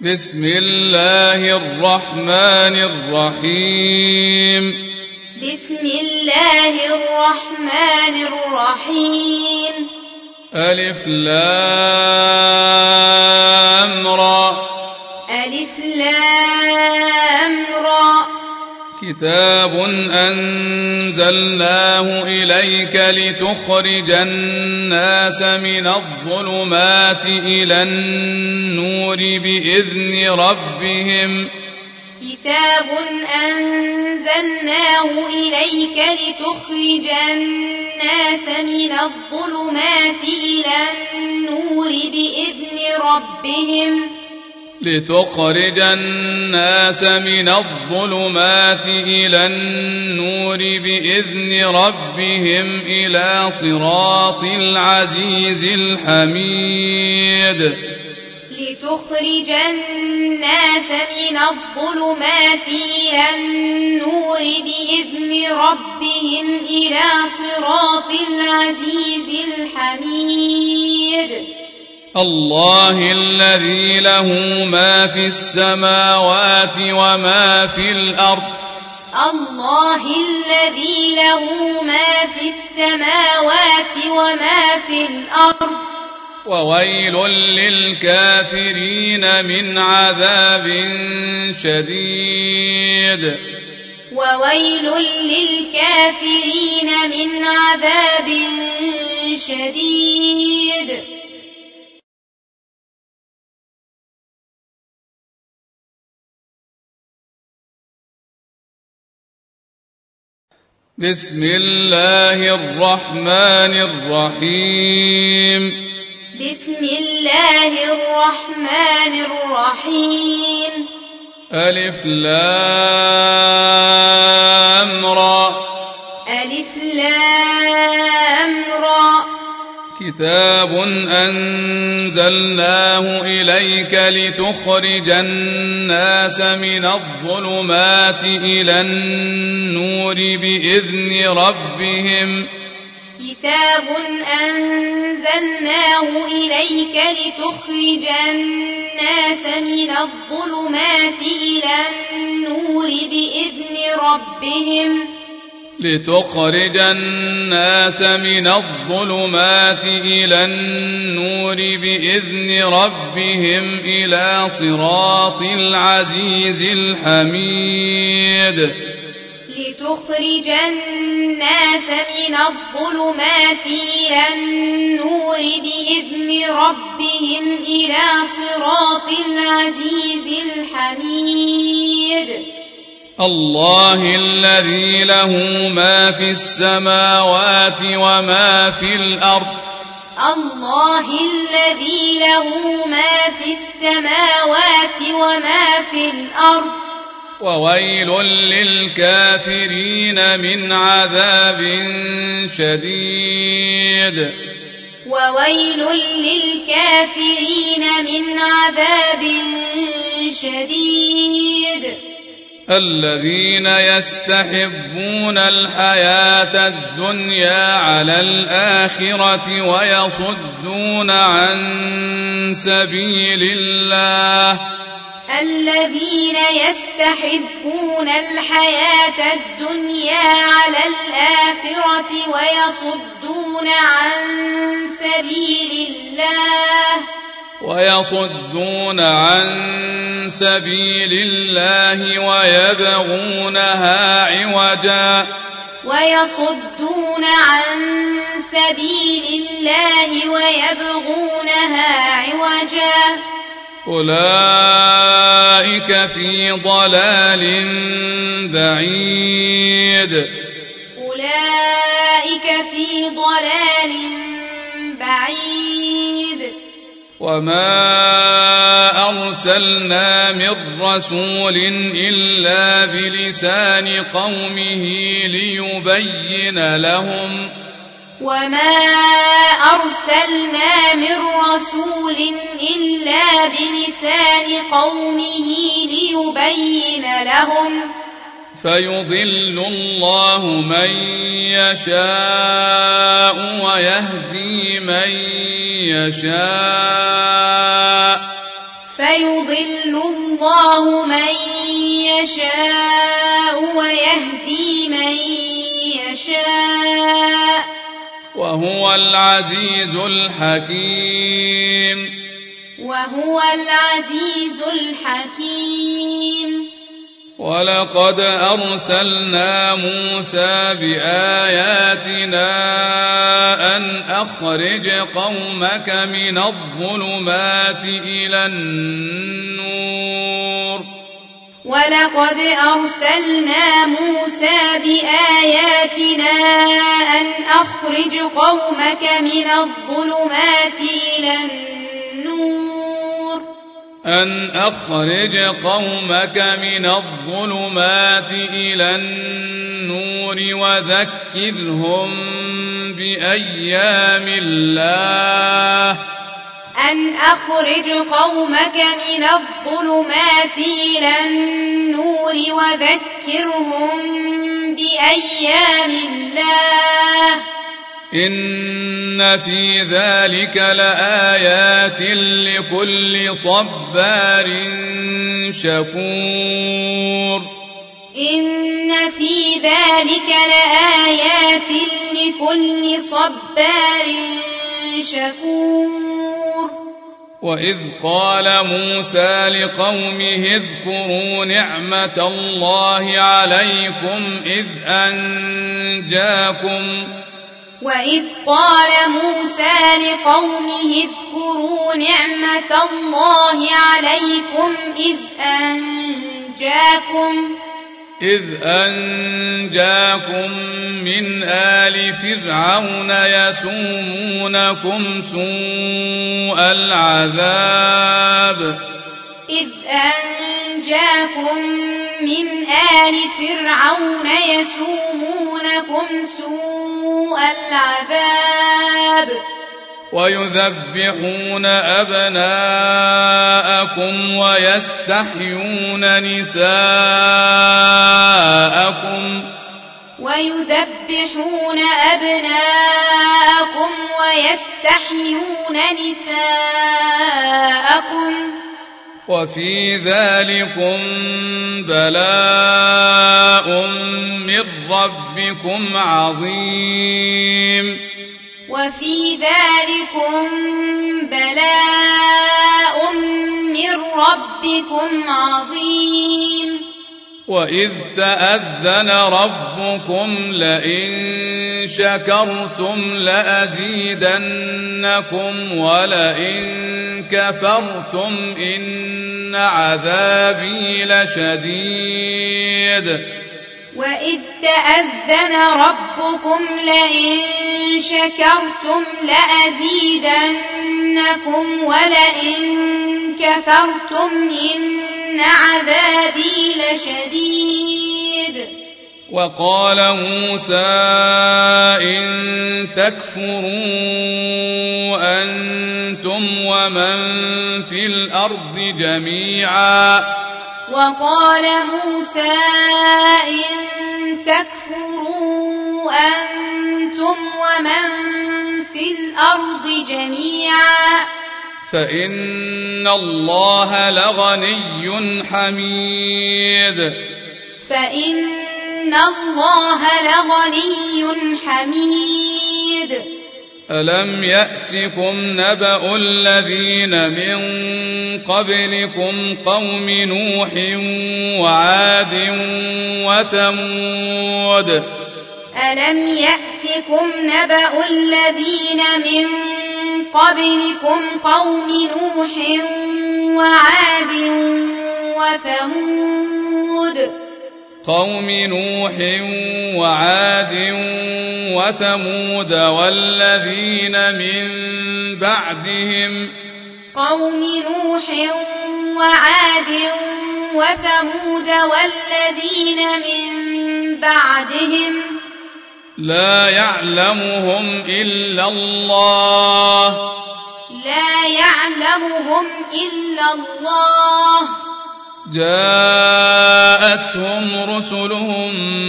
بسم الله الرحمن الرحيم. بسم الله الرحمن الرحيم. ألف لام را. ألف لام را. كتاب أنزلناه إليك لتخرج الناس من الظلمات إلى النور بإذن ربهم. كتاب أنزلناه إليك لتخرج الناس من الظلمات إلى النور بإذن ربهم. لتخرج الناس من الظلمات إلى النور بإذن ربهم إلى صراط العزيز الحميد. لتخرج الناس من الظلمات إلى النور بإذن ربهم إلى صراط العزيز الحميد. الله الذي له ما في السماوات وما في الأرض. الله الذي له ما في السماوات وما في الأرض. وويل للكافرين من عذاب شديد. وويل للكافرين من عذاب شديد. بسم الله الرحمن الرحيم. بسم الله الرحمن الرحيم. ألف لام را. ألف لام را. كتاب أنزلناه إليك لتخرج الناس من الظلمات إلى النور بإذن ربهم. كتاب أنزلناه إليك لتخرج الناس من الظلمات إلى النور بإذن ربهم. لتخرج الناس من الظلمات إلى النور بإذن ربهم إلى صراط العزيز الحميد. لتخرج الناس من الظلمات إلى النور بإذن ربهم إلى صراط العزيز الحميد. الله الذي له ما في السماوات وما في الأرض. الله الذي له ما في السماوات وما في الأرض. وويل للكافرين من عذاب شديد. وويل للكافرين من عذاب شديد. الذين يستحبون الحياة الدنيا على الآخرة ويصدون عن سبيل الله. الذين يستحبون الحياة الدنيا على الآخرة ويصدون عن سبيل الله. ويصدون عن سبيل الله ويبغونها عوجا. ويصدون عن سبيل الله ويبغونها عوجا. أولئك في ضلال بعيد. أولئك في ضلال بعيد. وما أرسلنا من رسول إلا بلسان قومه ليبين لهم. وما أرسلنا من رسول إلا بلسان قومه ليبين لهم. فيضل الله من يشاء ويهدي من يشاء. فيضل فيضل الله من يشاء ويهدي من يشاء وهو العزيز الحكيم. وهو العزيز الحكيم. ولقد أرسلنا موسى بآياتنا أن أخرج قومك من الظلمات إلى النور. ولقد أرسلنا موسى بآياتنا أن أخرج قومك من الظلمات إلى النور. أن أخرج قومك من الظلمات إلى النور وذكرهم بأيام الله. أن أخرج قومك من الظلمات إلى النور وذكرهم بأيام الله. إن في ذلك لآيات لكل صبار شكور. إن في ذلك لآيات لكل صبار شكور. وإذ قال موسى لقومه اذكروا نعمة الله عليكم وإذ قال موسى لقومه اذكروا نعمة الله عليكم إذ أنجاكم من آل فرعون يسومونكم سوء العذاب. إذ أنجاكم من آل فرعون يسومونكم سوء العذاب ويذبحون أبناءكم ويستحيون نساءكم. ويذبحون أبناءكم ويستحيون نساءكم. وفي ذلكم بلاء من ربكم عظيم. وفي ذلكم بلاء من ربكم عظيم. وإذ تأذن ربكم لئن شكرتم لأزيدنكم ولئن كفرتم إن عذابي لشديد. وإذ تأذن ربكم لئن شكرتم لأزيدنكم ولئن كفرتم إن عذابي لشديد. وقال موسى إن تكفروا أنتم ومن في الأرض جميعا. وقال موسى إن تكفروا أنتم ومن في الأرض جميعا فإن الله لغني حميد. فإن الله لغني حميد. ألم يأتكم نبأ الذين من قبلكم قوم نوح وعاد وثمود. ألم يأتكم نبأ الذين من قبلكم قوم نوح وعاد وثمود. قوم نوح وعاد وثمود والذين من بعدهم. قوم نوح وعاد وثمود والذين من بعدهم لا يعلمهم إلا الله. لا يعلمهم إلا الله. جاءتهم رسلهم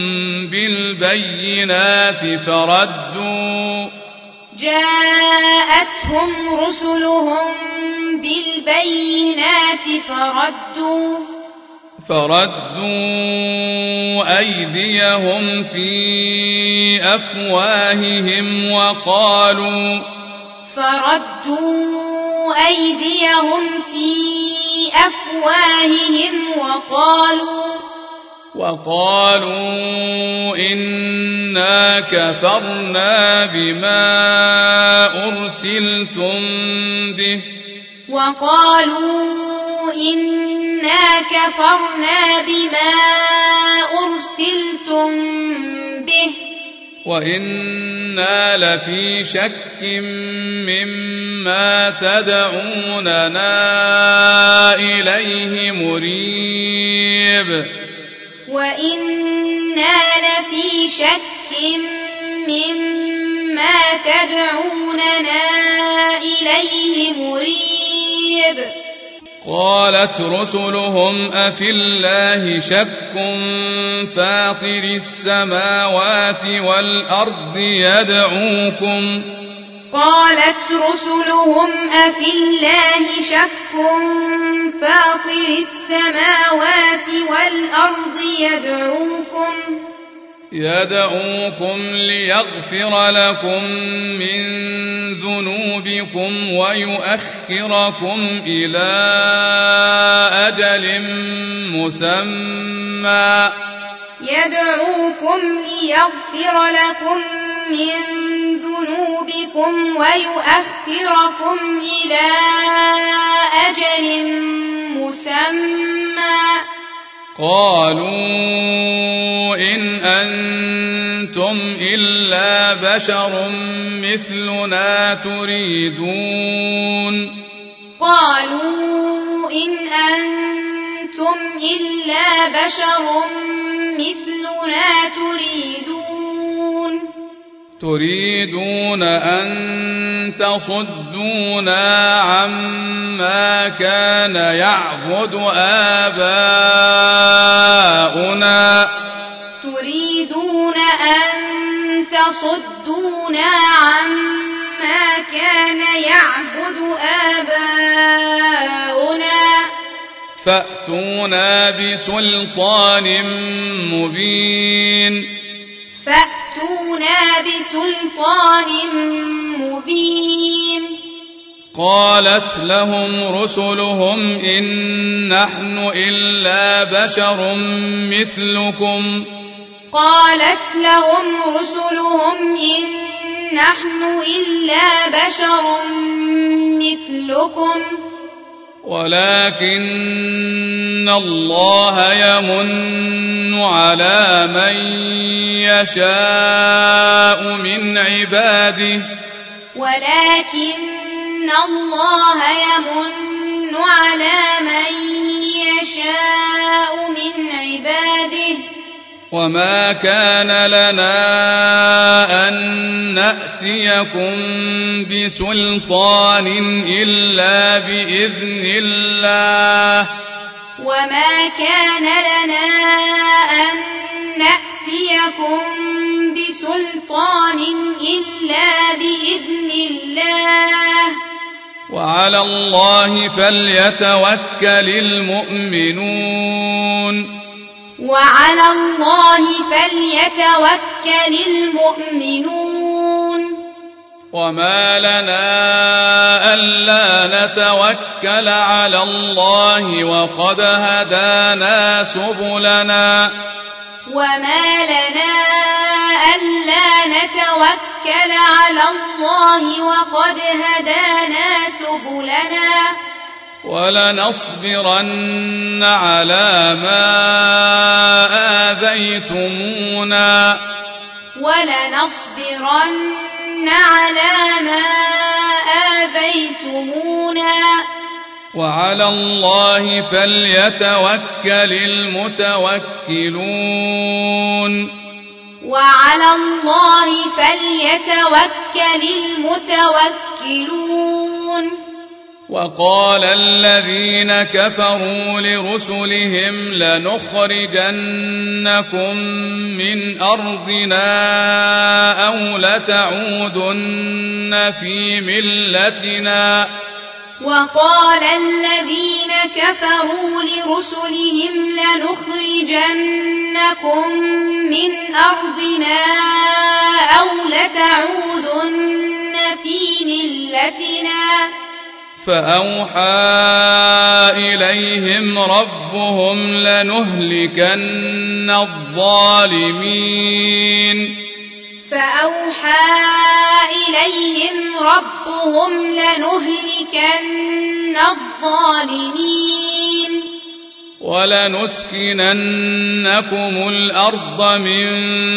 بالبينات بالبينات فردوا أيديهم في أفواههم وقالوا إنا كفرنا بما أرسلتم به وإنا لفي شك مما تدعوننا إليه مريب قالت رسلهم أفي الله شك فاطر السماوات والأرض يدعوكم ليغفر لكم من ذنوبكم ويؤخركم إلى أجل مسمى قالوا إن أنتم إلا بشر مثلنا تريدون أن تصدونا عما كان يعبد آباؤنا فأتونا بسلطان مبين قالت لهم رسلهم إن نحن إلا بشر مثلكم ولكن الله يمن على من يشاء من عباده وما كان لنا أن نأتيكم بسلطان إلا بإذن الله وعلى الله فليتوكل المؤمنون وما لنا ألا نتوكل على الله وقد هدانا سبلنا ولنصبرن على ما آذيتمونا وعلى الله فليتوكل المتوكلون وقال الذين كفروا لرسلهم لنخرجنكم من أرضنا أو لتعودن في ملتنا وقال الذين كفروا لرسلهم لنخرجنكم من أرضنا أو لتعودن في ملتنا فأوحى إليهم ربهم لنهلكن الظالمين ولنسكننكم الأرض من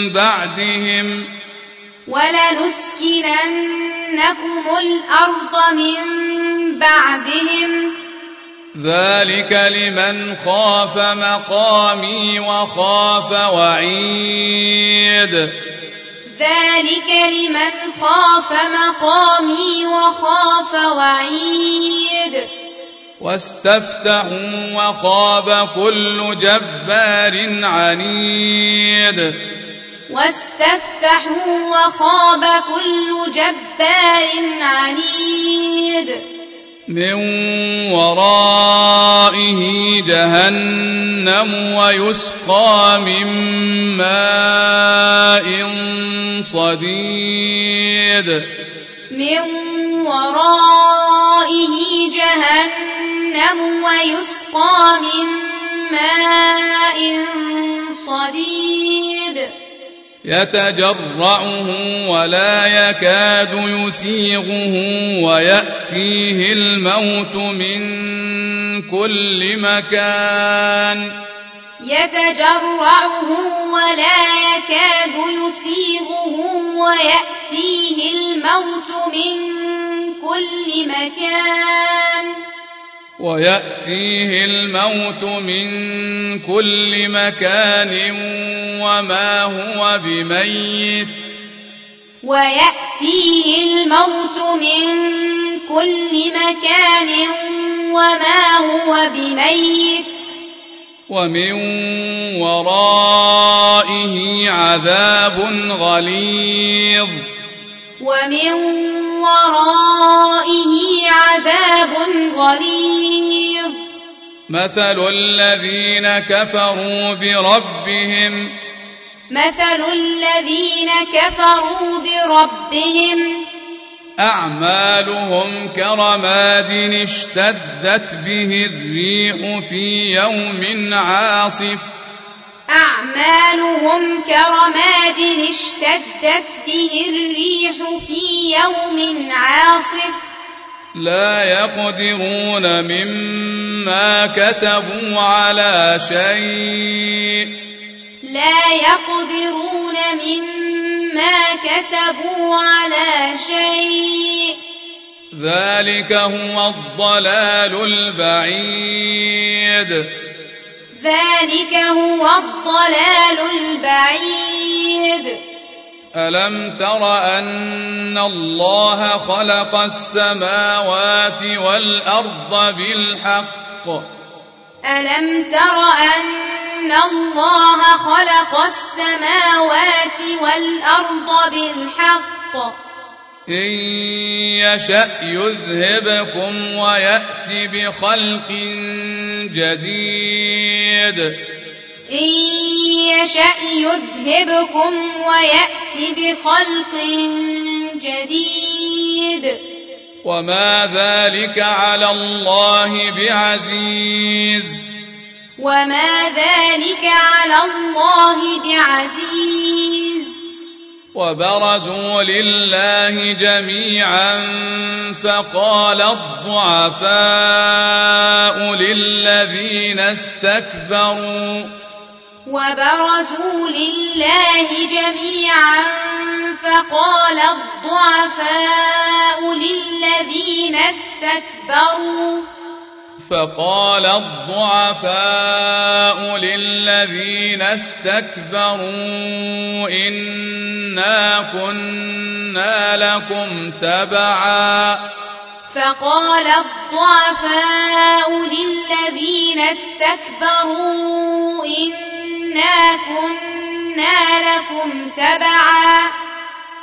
بعدهم ذلك لمن خاف مقامي وخاف وعيد واستفتحوا وخاب كل جبار عنيد من ورائه جهنم ويسقى من ماء صديد يتجرعه ولا يكاد يسيغه ويأتيه الموت من كل مكان وما هو بميت ومن ورائه عذاب غليظ مثل الذين كفروا بربهم أعمالهم كرماد اشتدت به الريح في يوم عاصف لا يقدرون مما كسبوا على شيء ذلك هو الضلال البعيد ألم تر أن الله خلق السماوات والأرض بالحق إن يشأ يذهبكم ويأت بخلق جديد وما ذلك على الله بعزيز وبرزوا لله جميعا فقال الضعفاء للذين استكبروا إنا كنا لكم تبعا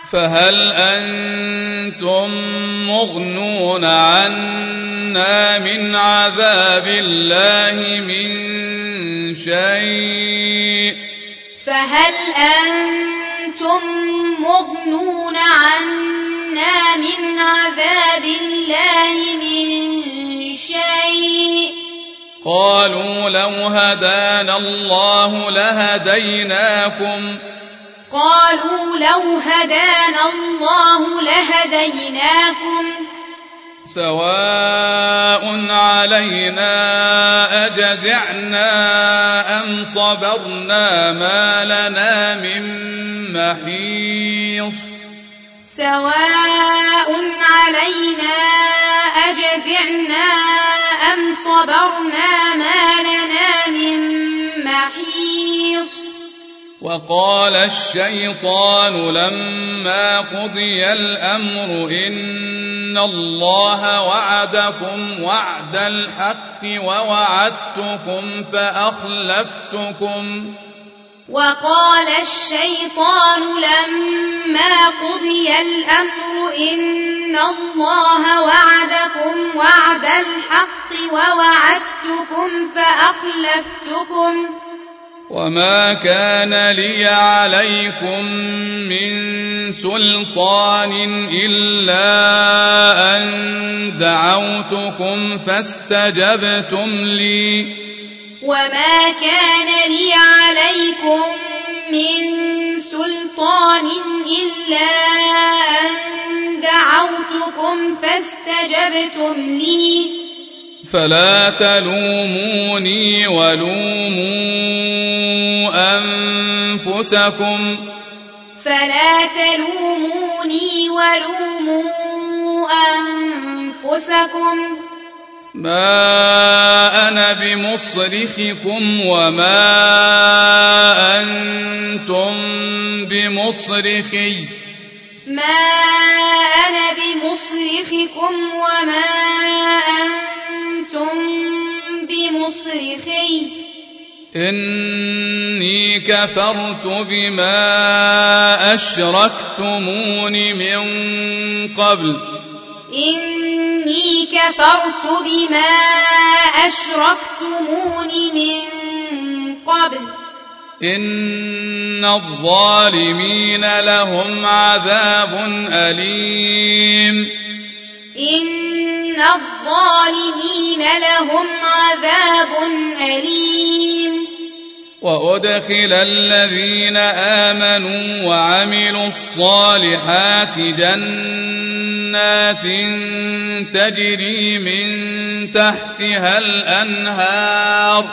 فهل أنتم مغنون عنا من عذاب الله من شيء فهل أنتم مغنون عنا من عذاب الله من شيء قالوا لو هدانا الله لهديناكم سواء علينا أجزعنا أم صبرنا ما لنا من محيص سواء علينا أجزعنا أم صبرنا ما لنا من محيص وقال الشيطان لما قضي الأمر إن الله وعدكم وعد الحق ووعدتكم فأخلفتكم وقال الشيطان لما قضي الأمر إن الله وعدكم وعد الحق ووعدتكم فأخلفتكم وما كان لي عليكم من سلطان إلا أن دعوتكم فاستجبتم لي وما كان لي عليكم من سلطان إلا أن دعوتكم فاستجبتم لي فلا تلوموني ولوموا أنفسكم ما أنا بمصرخكم وما أنتم بمصرخي إني كفرت بما أشركتمون من قبل إن الظالمين لهم عذاب أليم وأدخل الذين آمنوا وعملوا الصالحات جنات تجري من تحتها الأنهار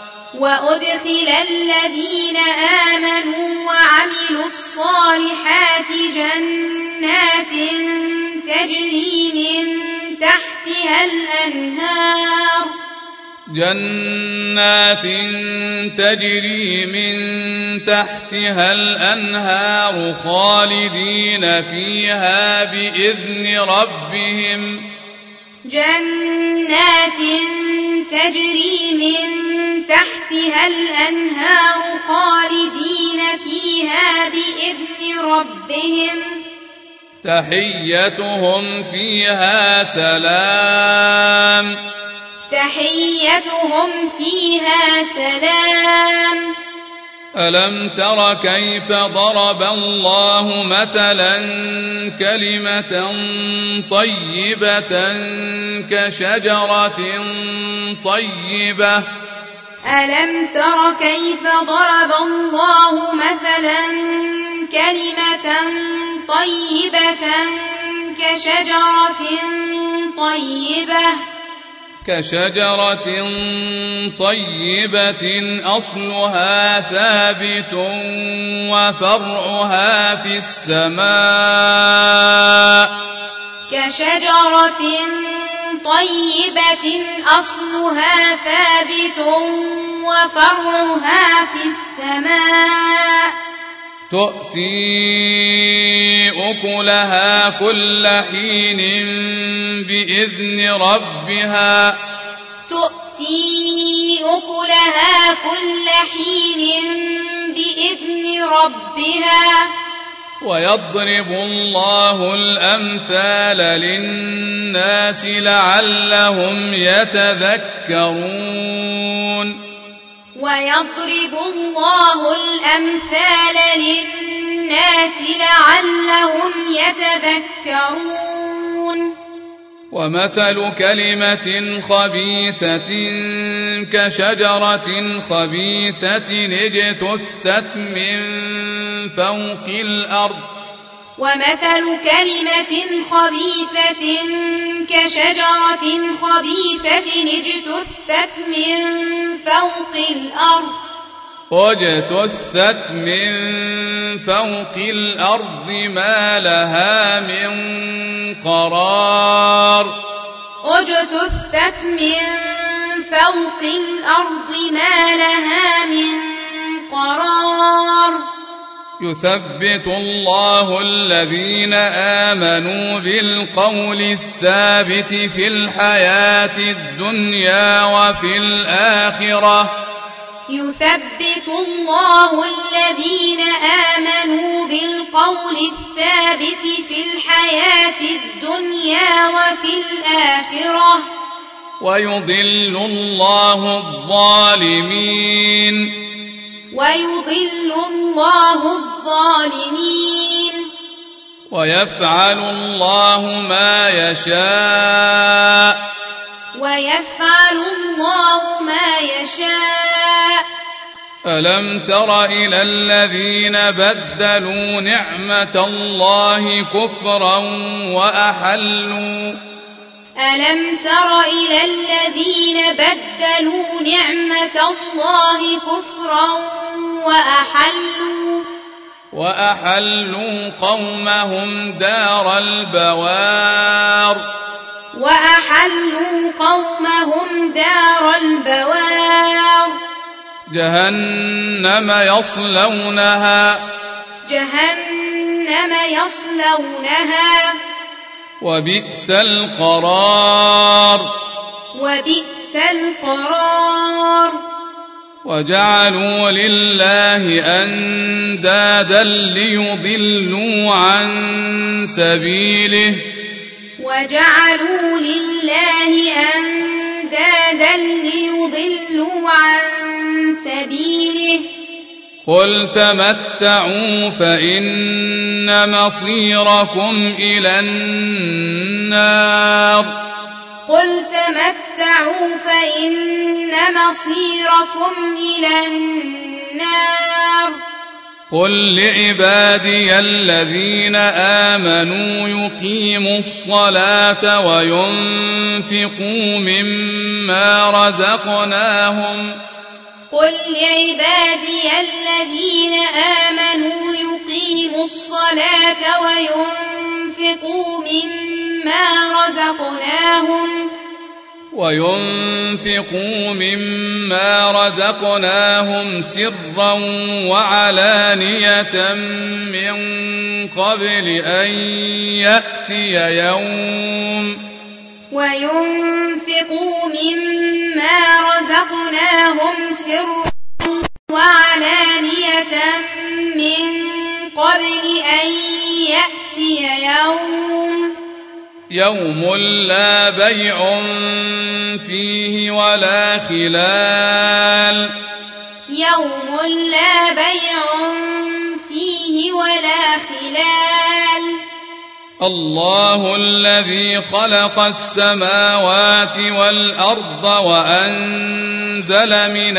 جنات تجري من تحتها الأنهار خالدين فيها بإذن ربهم تحيتهم فيها سلام ألم تر كيف ضرب الله مثلا كلمة طيبة كشجرة طيبة كشجرة طيبة أصلها ثابت وفرعها في السماء تؤتي أكلها كل حين بإذن ربها ويضرب الله الأمثال للناس لعلهم يتذكرون ويضرب الله الأمثال للناس لعلهم يتذكرون ومثل كلمة خبيثة كشجرة خبيثة اجتثت من فوق الأرض ومثل كلمة خبيثة كشجرة خبيثة اجتثت من فوق الأرض واجتثت من فوق الأرض ما لها من قرار واجتثت من فوق الأرض ما لها من قرار يثبت الله الذين آمنوا بالقول الثابت في الحياة الدنيا وفي الآخرة يثبت الله الذين آمنوا بالقول الثابت في الحياة الدنيا وفي الآخرة ويضل الله الظالمين ويضل الله الظالمين ويفعل الله ما يشاء ويفعل الله ما يشاء ألم تر إلى الذين بدلوا نعمة الله كفرا ألم تر إلى الذين بدلوا نعمة الله كفرا وأحلوا قومهم دار البوار جهنم يصلونها وبئس القرار وجعلوا لله أندادا ليضلوا عن سبيله قل تمتعوا فإن مصيركم إلى النار قل لعبادي الذين آمنوا يقيموا الصلاة وينفقوا مما رزقناهم وينفقوا مما رزقناهم سرا وعلانية من قبل أن يأتي يوم لا بيع فيه ولا خلال الله الذي خلق السماوات والأرض وأنزل من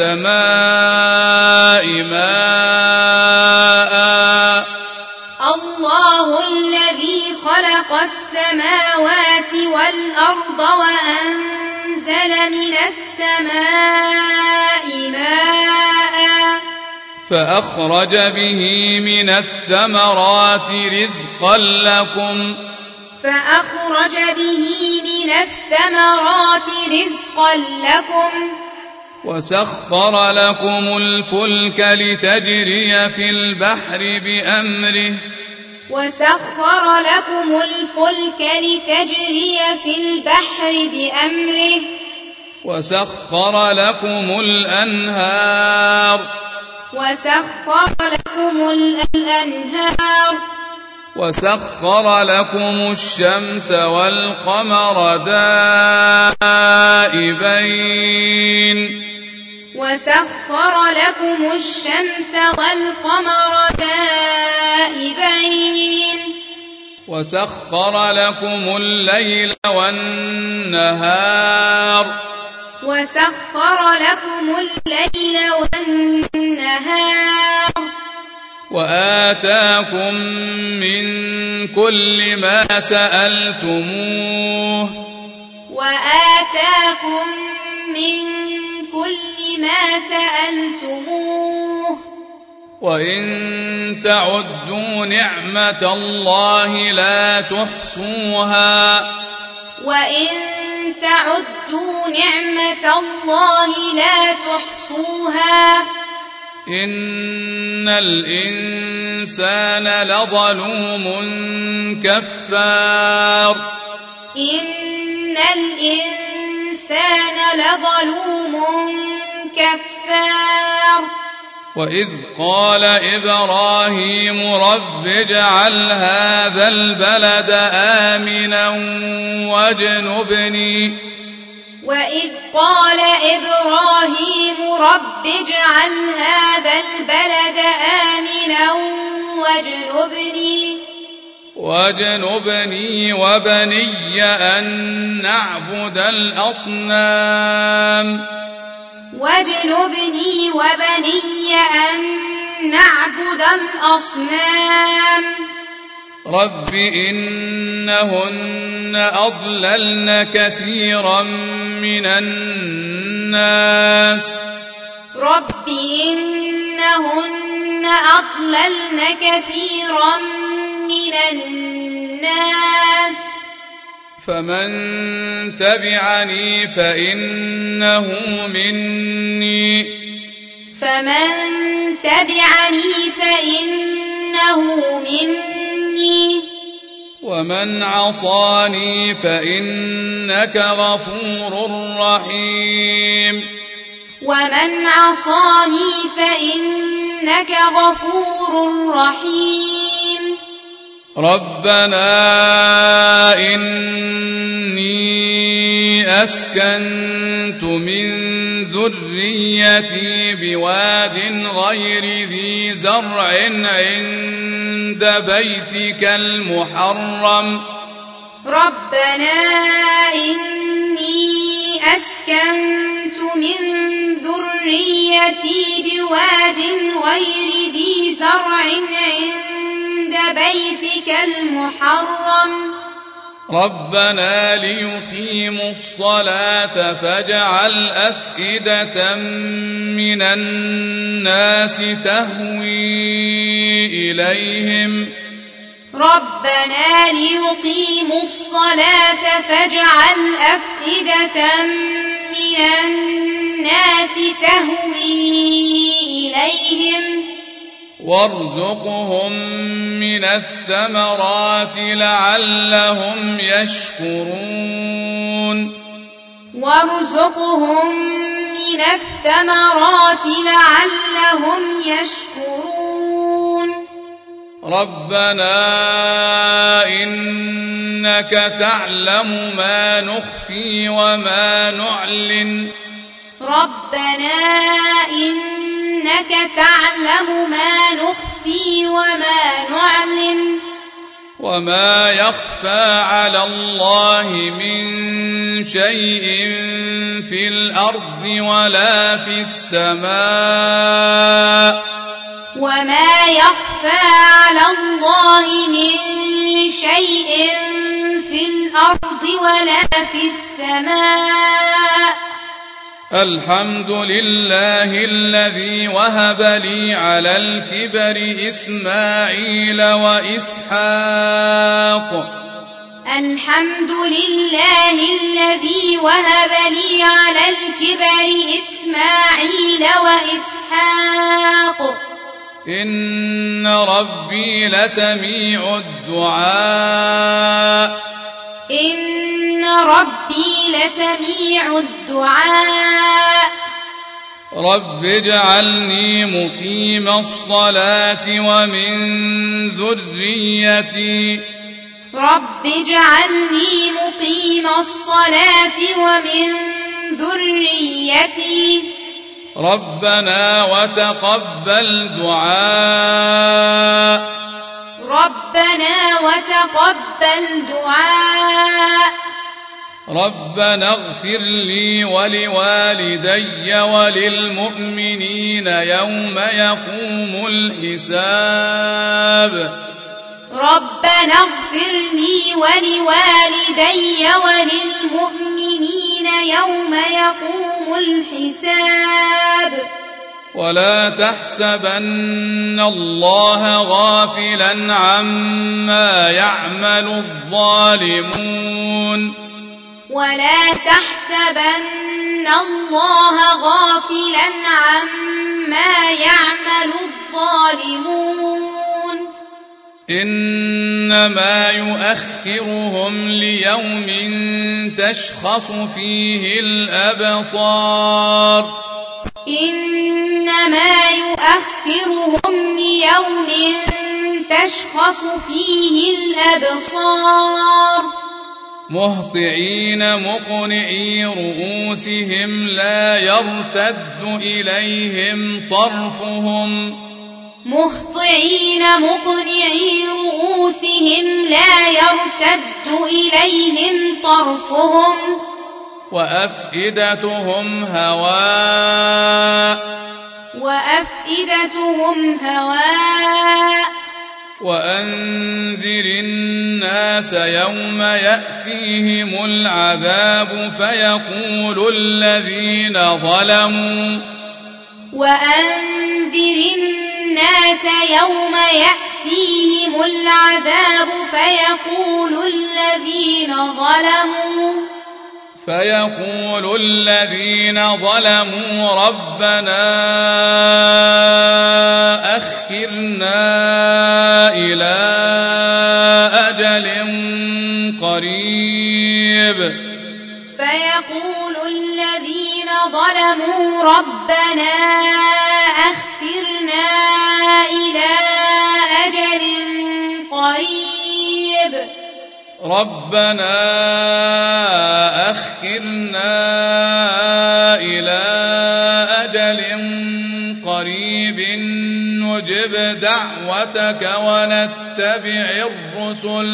السماء ماء فأخرج به من الثمرات رزقا لكم وسخر لكم الفلك لتجري في البحر بأمره وسخر لكم الأنهار وسخر لكم الأنهار وسخر لكم الشمس والقمر دائبين وسخر لكم الشمس والقمر دائبين وسخر لكم الليل والنهار وسخر لكم الليل والنهار وآتاكم من كل ما سألتموه وآتاكم من كل ما سألتموه وإن تعدوا نعمة الله لا تحصوها وإن تعدوا نعمة الله لا تحصوها إن الإنسان لظلوم كفار إن الإنسان لظلوم كفار وإذ قال إبراهيم رب اجعل هذا البلد آمنا وإذ قال إبراهيم رب اجعل هذا البلد آمنا واجنبني وبني أن نعبد الأصنام واجنبني وبني أن نعبد الأصنام رب إنهن أضللن كثيرا من الناس رب إنهن أضللن كثيرا من الناس فمن تبعني فإنه مني ومن عصاني فإنك غفور رحيم ربنا إني أسكنت من ذريتي بواد غير ذي زرع عند بيتك المحرم ربنا إني أسكنت من ذريتي بواد غير ذي زرع عند بيتك المحرم ربنا ليقيموا الصلاة فاجعل أفئدة من الناس تهوي إليهم ربنا ليقيموا الصلاة فاجعل أفئدة من الناس تهوي إليهم وارزقهم من الثمرات لعلهم يشكرون ربنا إنك تعلم ما نخفي وما نعلن ربنا إنك تعلم ما نخفي وما نعلن وما يخفى على الله من شيء في الأرض ولا في السماء وما يخفى على الله من شيء في الأرض ولا في السماء الحمد لله الذي وهب لي على الكبر إسماعيل وإسحاق الحمد لله الذي وهب لي على الكبر إسماعيل وإسحاق إن ربي لسميع الدعاء رب اجعلني مقيم الصلاة ومن ذريتي رب اجعلني مقيم الصلاة ومن ذريتي ربنا وتقبل دعاء ربنا وتقبل دعاء ربنا اغفر لي ولوالدي وللمؤمنين يوم يقوم الحساب ربنا اغفر لي ولوالدي وللمؤمنين يوم يقوم الحساب ولا تحسبن الله غافلا عما يعمل الظالمون ولا تحسبن الله غافلا عما يعمل الظالمون إنما يؤخرهم ليوم تشخص فيه الأبصار إنما يؤخرهم ليوم تشخص فيه الأبصار مهطعين مقنعي رؤوسهم لا يرتد إليهم طرفهم مهطعين مقنعي رؤوسهم لا يرتد إليهم طرفهم وأفئدتهم هواء وأنذر الناس يوم يأتيهم العذاب فيقول الذين ظلموا وأنذر الناس يوم يأتيهم العذاب فيقول الذين ظلموا ربنا أخرنا إلى أجل قريب فيقول الذين ظلموا ربنا أخرنا إلى أجل قريب ربنا أخرنا إلى أجل قريب نجب دعوتك ونتبع الرسل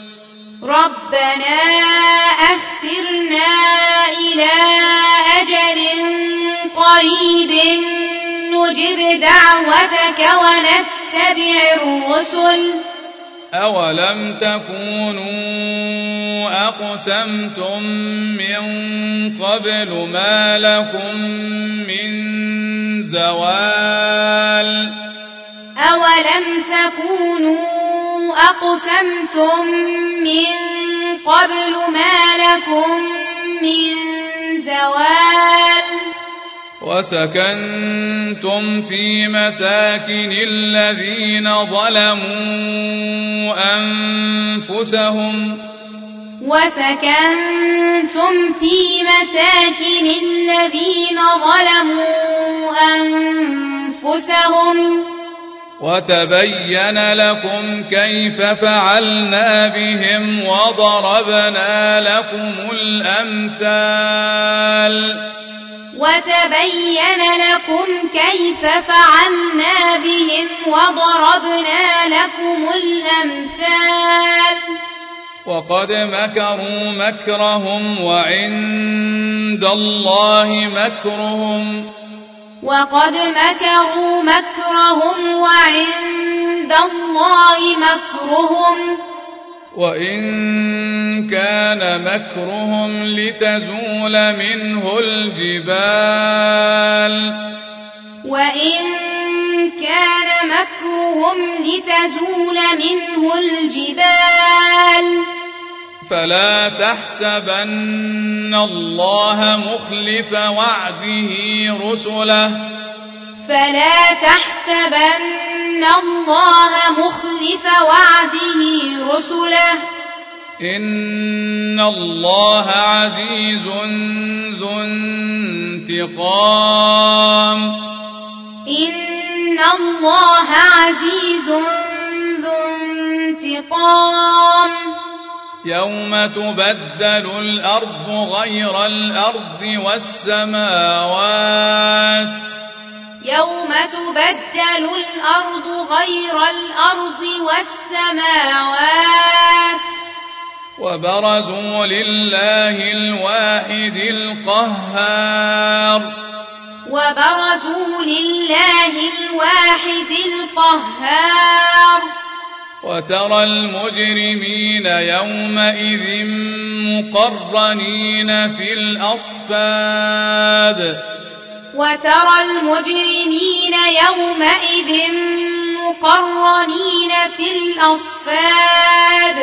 ربنا أخرنا إلى أجل قريب نجب دعوتك ونتبع الرسل أولم تكونوا أقسمتم من قبل ما لكم من زوال أولم تكونوا أقسمتم من قبل ما لكم من زوال وسكنتم في مساكن الذين ظلموا أنفسهم وتبين لكم كيف فعلنا بهم وضربنا لكم الأمثال وقد مكروا مكرهم وعند الله مكرهم وإن كان مكرهم لتزول منه الجبال فلا تحسبن الله مخلف وعده رسله إن الله عزيز ذو انتقام. إن الله عزيز ذو انتقام. يوم تبدل الأرض غير الأرض والسماوات. يوم تبدل الأرض غير الأرض والسماوات. وبرزوا لله الواحد القهار. وبرزوا لله الواحد القهار. وترى المجرمين يومئذ مقرنين في الأصفاد. وترى المجرمين يومئذ مقرنين في الأصفاد.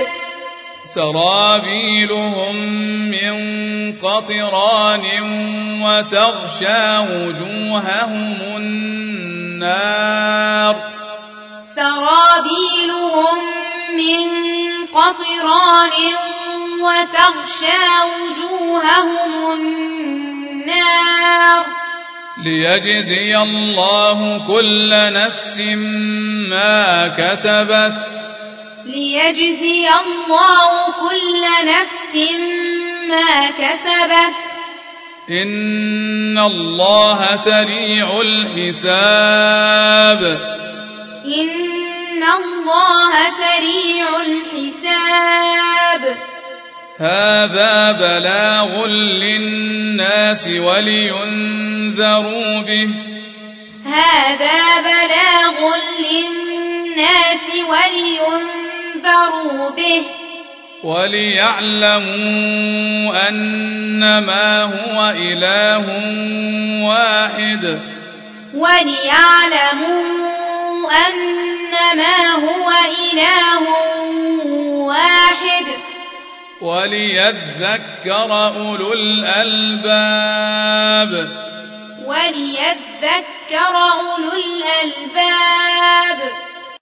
سرابيلهم من قطران وتغشى وجوههم النار. سرابيلهم من قطران وتغشى وجوههم النار. ليجزي الله كل نفس ما كسبت. ليجزي الله كل نفس ما كسبت. إن الله سريع الحساب. إن الله سريع الحساب. هذا بلاغ للناس ولينذروا به. هذا بلاغ للناس ولينذروا به. وليعلموا أنما هو إله واحد. وليعلموا أنما هو إله واحد. وليذكر أولو الألباب. وليذكر أولو الألباب.